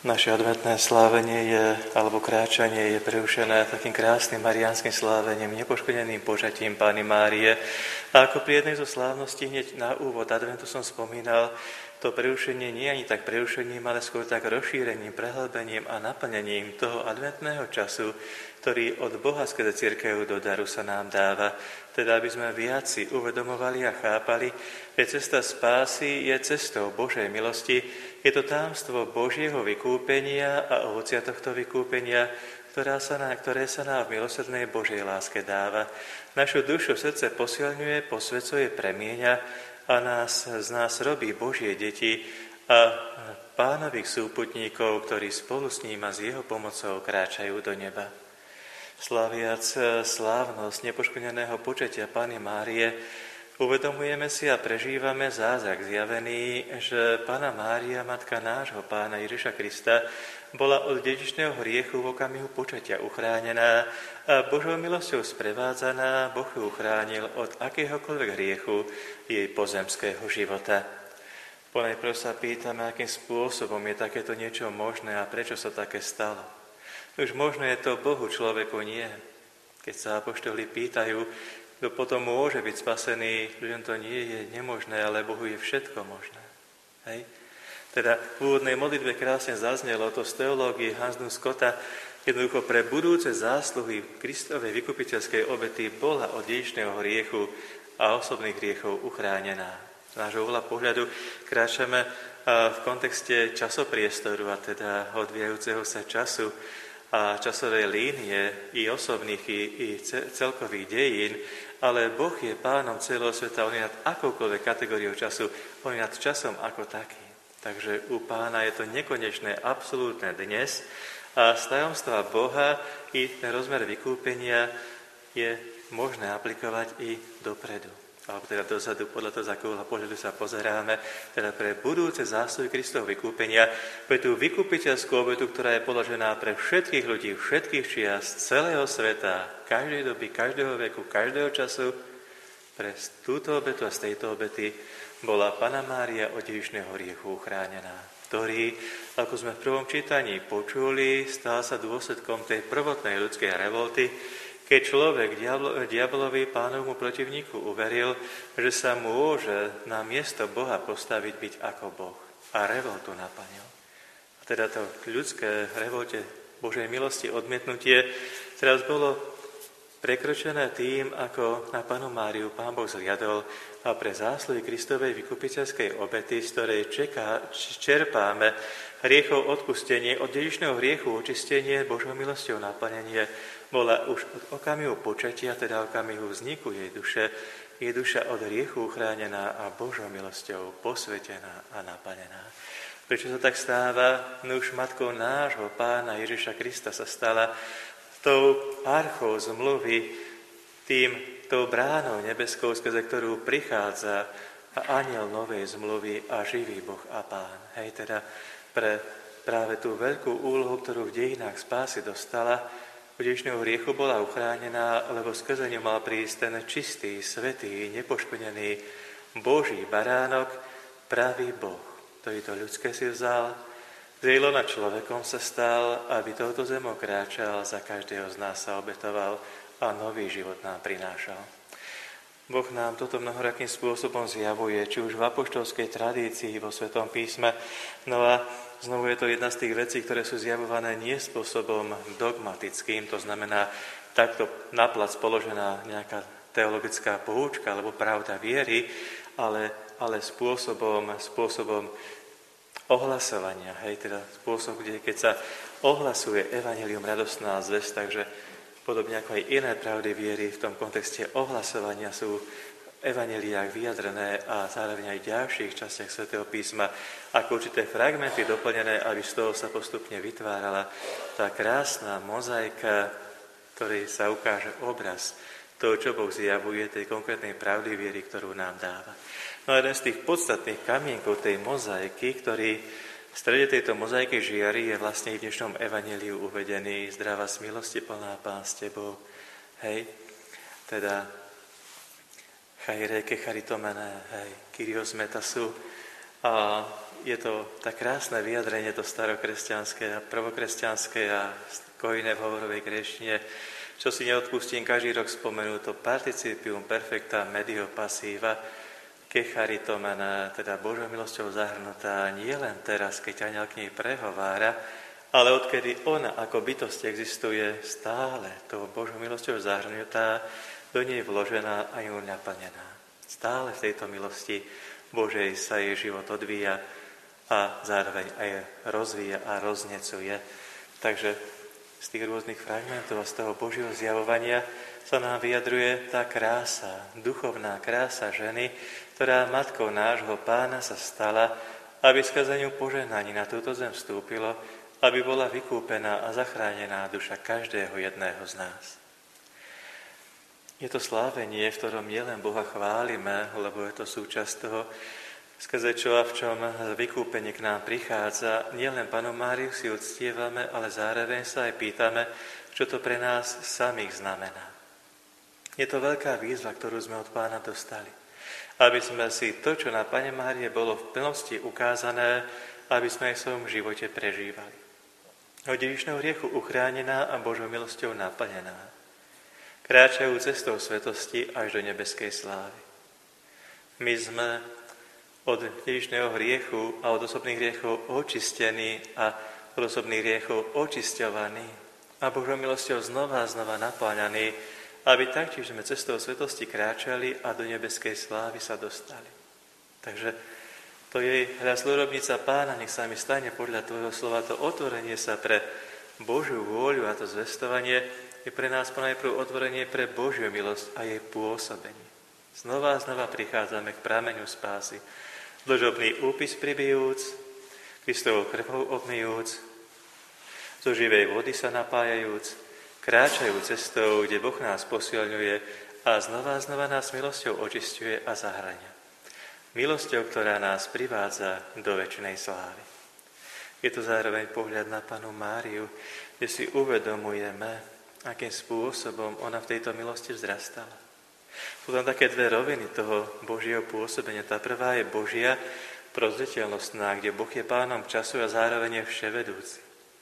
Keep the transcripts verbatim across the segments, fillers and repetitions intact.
Naše adventné slávenie je, alebo kráčanie je prerušené takým krásnym mariánskym slávením, nepoškodeným počatím Panny Márie. A ako pri jednej zo slávností hneď na úvod adventu som spomínal, to prerušenie nie je ani tak prerušením, ale skôr tak rozšírením, prehlbením a naplnením toho adventného času, ktorý od Boha skrze cirkev do daru sa nám dáva. Teda aby sme viac si uvedomovali a chápali, že cesta spásy je cestou Božej milosti, je to tajomstvo Božieho vykúpenia a ovocia tohto vykúpenia, ktorá sa nám, ktoré sa nám v milosrdnej Božej láske dáva. Našu dušu srdce posilňuje, posvecuje, premieňa a nás, z nás robí Božie deti a Pánových súputníkov, ktorí spolu s ním a s jeho pomocou kráčajú do neba. Slaviac slávnosť nepoškodeného počatia Panny Márie, uvedomujeme si a prežívame zázrak zjavený, že Panna Mária, matka nášho Pána Ježiša Krista, bola od dedičného hriechu v okamihu počatia uchránená a Božou milosťou sprevádzaná. Boh ju uchránil od akéhokoľvek hriechu jej pozemského života. Ponajprv sa pýtame, akým spôsobom je takéto niečo možné a prečo sa také stalo. Už možno je to Bohu, človeku nie. Keď sa apoštoli pýtajú, kto potom môže byť spasený, ľuďom to nie je nemožné, ale Bohu je všetko možné. Hej? Teda v úvodnej modlitbe krásne zaznelo to z teológie Hansnu Scotta, jednoducho pre budúce zásluhy Kristovej vykupiteľskej obety bola od dedičného hriechu a osobných hriechov uchránená. Z nášho uhla pohľadu kráčame v kontexte časopriestoru, a teda odvíjajúceho sa času a časovej línie i osobných, i, i celkových dejín, ale Boh je pánom celého sveta, on je nad akoukoľvek kategóriou času, on je nad časom ako taký. Takže u Pána je to nekonečné, absolútne dnes a z tajomstva Boha i ten rozmer vykúpenia je možné aplikovať i dopredu. Alebo teda dozadu, podľa toho, z akého pohľadu sa pozeráme, teda pre budúce zásluhy Kristovho vykúpenia, pre tú vykúpiteľskú obetu, ktorá je položená pre všetkých ľudí, všetkých čias, celého sveta, každej doby, každého veku, každého času. Pre túto obetu a z tejto obety bola Panna Mária od dedičného hriechu uchránená, ktorý, ako sme v prvom čítaní počuli, stal sa dôsledkom tej prvotnej ľudskej revolty, keď človek diablo, diablovi, pánovmu protivníku, uveril, že sa môže na miesto Boha postaviť byť ako Boh. A revoltu naplnil. A teda to ľudské revolte Božej milosti odmietnutie teraz bolo prekročené tým, ako na Pannu Máriu Pán Boh zliadol a pre zásluhy Kristovej vykupiteľskej obety, z ktorej čeká, čerpáme hriechov odpustenie, od dedičného hriechu očistenie, Božou milosťou naplnenie, bola už od okamihu počatia, teda okamihu vzniku jej duše, jej duša od hriechu uchránená a Božou milosťou posvetená a naplnená. Prečo sa tak stáva? Nuž matkou nášho Pána Ježiša Krista sa stala tou archou zmluvy, tým, tou bránou nebeskou, skrze ktorú prichádza anjel novej zmluvy a živý Boh a Pán. Hej, teda pre práve tú veľkú úlohu, ktorú v dejinách spásy dostala, od dedičného hriechu bola uchránená, lebo skrze ňu mal prísť ten čistý, svätý, nepoškodený Boží baránok, pravý Boh, ktorý to ľudské si vzal, z lona človekom sa stal, aby touto zemou kráčal, za každého z nás sa obetoval a nový život nám prinášal. Boh nám toto mnohorakým spôsobom zjavuje, či už v apoštolskej tradícii, vo Svetom písme. No a znovu je to jedna z tých vecí, ktoré sú zjavované nie spôsobom dogmatickým, to znamená takto na plac položená nejaká teologická poučka alebo pravda viery, ale, ale spôsobom, spôsobom ohlasovania. Hej, teda spôsob, kde keď sa ohlasuje evanjelium, radostná zvesť, takže podobne ako aj iné pravdy viery v tom kontexte ohlasovania sú v evanjeliách vyjadrené a zároveň aj v ďalších častiach Svätého písma ako určité fragmenty doplnené, aby z toho sa postupne vytvárala tá krásna mozaika, ktorej sa ukáže obraz toho, čo Boh zjavuje, tej konkrétnej pravdy viery, ktorú nám dáva. No a jeden z tých podstatných kamienkov tej mozaiky, ktorý v strede tejto mozaiky žiari, je vlastne v dnešnom evanjeliu uvedený: zdravá z milosti plná, Pán s tebou. Hej, teda chaireke charitomené, hej, kyrios metasu. A je to tak krásne vyjadrenie, to starokresťanské a prvokresťanské a kojné v hovorovej gréčtine, čo si neodpustím každý rok spomenúť, to participium perfecta medio passiva, ke charitomena, teda Božou milosťou zahrnutá nie len teraz, keď aniel k nej prehovára, ale odkedy ona ako bytosť existuje stále, tou Božou milosťou zahrnutá, do nej vložená a ju naplnená. Stále v tejto milosti Božej sa jej život odvíja a zároveň aj rozvíja a roznecuje. Takže z tých rôznych fragmentov a z toho Božieho zjavovania sa nám vyjadruje tá krása, duchovná krása ženy, ktorá matkou nášho Pána sa stala, aby skrze ňu požehnanie na túto zem vstúpilo, aby bola vykúpená a zachránená duša každého jedného z nás. Je to slávenie, v ktorom nielen Boha chválime, lebo je to súčasť toho, skrze čo a v čom vykúpenie k nám prichádza. Nielen Pannu Máriu si uctievame, ale zároveň sa aj pýtame, čo to pre nás samých znamená. Je to veľká výzva, ktorú sme od Pána dostali. Aby sme si to, čo na Panne Márie bolo v plnosti ukázané, aby sme aj v svojom živote prežívali. Od dedičného hriechu uchránená a Božou milosťou naplnená. Kráčajú cestou svetosti až do nebeskej slávy. My sme od dedičného hriechu a od osobných hriechov očistení a od osobných hriechov očisťovaní a Božou milosťou znova a znova napáňaní, aby taktiež sme cestou svetosti kráčali a do nebeskej slávy sa dostali. Takže to jej hľa slúrobnica Pána, nech sa mi stane podľa tvojho slova, to otvorenie sa pre Božiu vôľu a to zvestovanie je pre nás ponajprv otvorenie pre Božiu milosť a jej pôsobenie. Znova a znova prichádzame k prameňu spásy. Dlžobný úpis pribijúc, Kristovou krvou obmyjúc, zo živej vody sa napájajúc, kráčajú cestou, kde Boh nás posilňuje a znova a znova nás milosťou očisťuje a zahŕňa. Milosťou, ktorá nás privádza do večnej slávy. Je to zároveň pohľad na Pannu Máriu, kde si uvedomujeme, akým spôsobom ona v tejto milosti vzrastala. Sú tam také dve roviny toho Božieho pôsobenia. Tá prvá je Božia prozreteľnostná, kde Boh je pánom času a zároveň je vševedúci.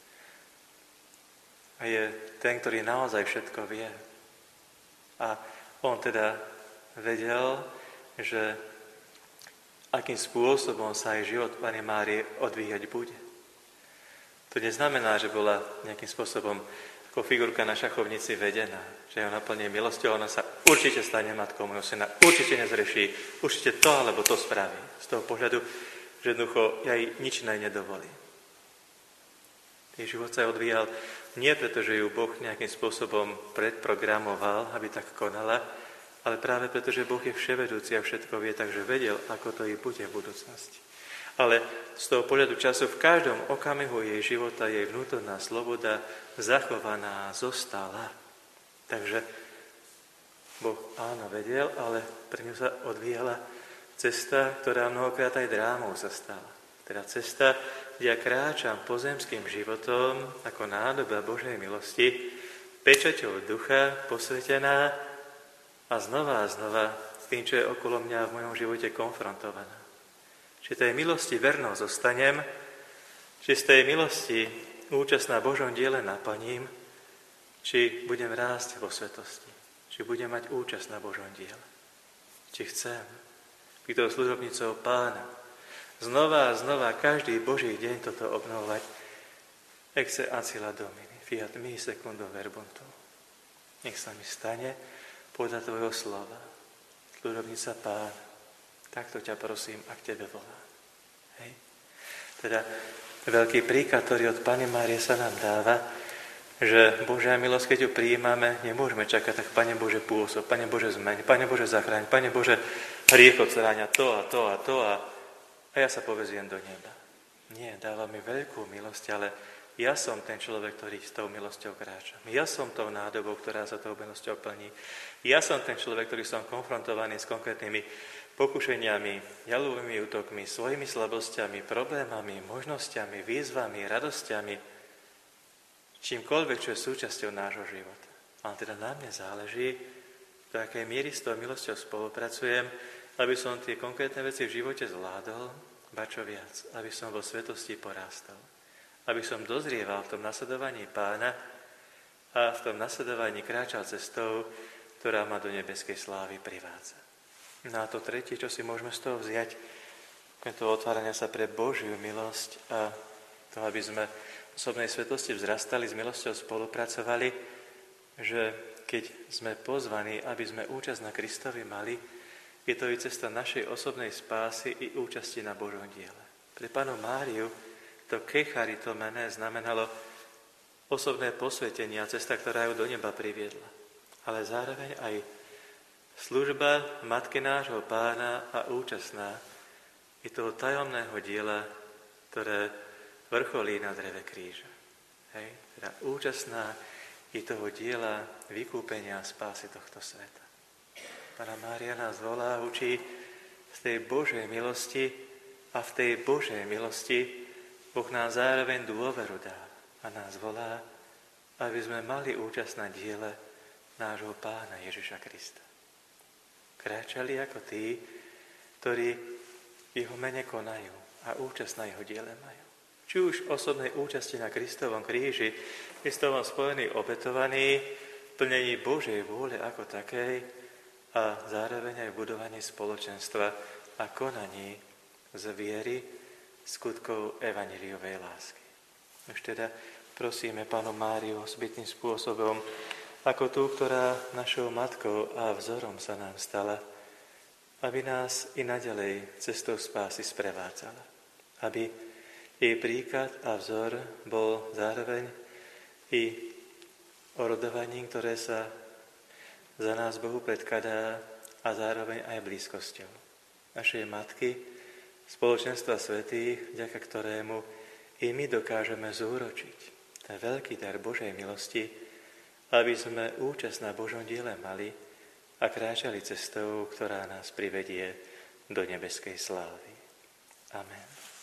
A je ten, ktorý naozaj všetko vie. A on teda vedel, že akým spôsobom sa aj život Panny Márie odvíjať bude. To neznamená, že bola nejakým spôsobom ako figurka na šachovnici vedená, že ho naplní milosťou, ona sa určite stane matkou môjho syna, určite nezreší, určite to alebo to spraví. Z toho pohľadu, že jednoducho ja jej nič nej nedovolí. Jej život sa odvíjal nie preto, že ju Boh nejakým spôsobom predprogramoval, aby tak konala, ale práve preto, že Boh je vševedúci a všetko vie, takže vedel, ako to jej bude v budúcnosti. Ale z toho pohľadu času v každom okamihu jej života jej vnútorná sloboda zachovaná zostala. Takže Boh áno vedel, ale pre ňu sa odvíjala cesta, ktorá mnohokrát aj drámou sa stala. Teda cesta, kde ja kráčam pozemským životom ako nádoba Božej milosti, pečaťou ducha posvetená a znova a znova s tým, čo je okolo mňa v mojom živote konfrontovaná. Či tej milosti vernou zostanem, či z tej milosti účasť na Božom diele naplním, či budem rásť vo svetosti, či budem mať účasť na Božom diele. Či chcem byť tou služobnicou Pána, znova a znova každý Boží deň toto obnovovať. Exe ancilla Domini, fiat mi secundum verbuntum. Nech sa mi stane podľa tvojho slova, služobnica Pána. Takto ťa prosím, ak tebe volá. Hej. Teda veľký príklad, ktorý od Panny Márie sa nám dáva, že Božia milosť, keď ju prijímame, nemôžeme čakať, tak Pane Bože pôsob, Pane Bože zmeň, Pane Bože zachráň, Pane Bože hriech odstráňa to a to a to a, a ja sa poveziem do neba. Nie, dáva mi veľkú milosť, ale ja som ten človek, ktorý s tou milosťou kráča. Ja som tou nádobou, ktorá sa tou milosťou plní. Ja som ten človek, ktorý som konfrontovaný s konkrétnymi pokušeniami, jalovými útokmi, svojimi slabosťami, problémami, možnosťami, výzvami, radosťami, čímkoľvek, čo je súčasťou nášho života. Ale teda na mne záleží, do akej miery s tou milosťou spolupracujem, aby som tie konkrétne veci v živote zvládol, ba čo viac, aby som vo svetosti porástol. Aby som dozrieval v tom nasledovaní Pána a v tom nasledovaní kráčal cestou, ktorá ma do nebeskej slávy privádza. No a to tretie, čo si môžeme z toho vziať, to otvárania sa pre Božiu milosť a to, aby sme v osobnej svetosti vzrastali, s milosťou spolupracovali, že keď sme pozvaní, aby sme účasť na Kristovi mali, je to i cesta našej osobnej spásy i účasti na Božom diele. Pre Pannu Máriu to kecharitomene znamenalo osobné posvetenie a cesta, ktorá ju do neba priviedla. Ale zároveň aj služba Matky nášho Pána a účastná i toho tajomného diela, ktoré vrcholí na dreve kríža. Hej? Teda účastná i toho diela vykúpenia a spásy tohto sveta. Panna Mária nás volá, učí z tej Božej milosti a v tej Božej milosti Boh nám zároveň dôveru dá a nás volá, aby sme mali účasť na diele nášho Pána Ježiša Krista. Kráčali ako tí, ktorí jeho mene konajú a účasť na jeho diele majú. Či už osobnej účasti na Kristovom kríži, Kristovom spojený, obetovaný, plnení Božej vôle ako takej a zároveň aj v budovaní spoločenstva a konaní z viery, skutkov evanjeliovej lásky. Už teda prosíme Pannu Máriu osobitným spôsobom, ako tú, ktorá našou matkou a vzorom sa nám stala, aby nás i naďalej cestou spásy sprevádzala. Aby jej príklad a vzor bol zároveň i orodovaním, ktoré sa za nás Bohu predkladá a zároveň aj blízkosťou našej matky, spoločenstva svätých, vďaka ktorému i my dokážeme zúročiť ten veľký dar Božej milosti, aby sme účasť na Božom diele mali a kráčali cestou, ktorá nás privedie do nebeskej slávy. Amen.